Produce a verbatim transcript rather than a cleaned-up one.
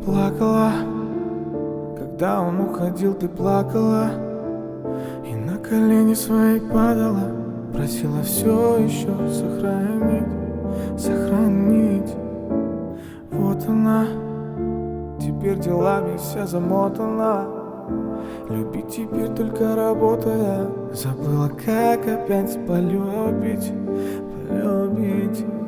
плакала. Когда он уходил, ты плакала и на колени свои падала, просила все еще сохранить, сохранить. Вот она, теперь делами вся замотана. Любить теперь только работая. Забыла, как опять полюбить, полюбить.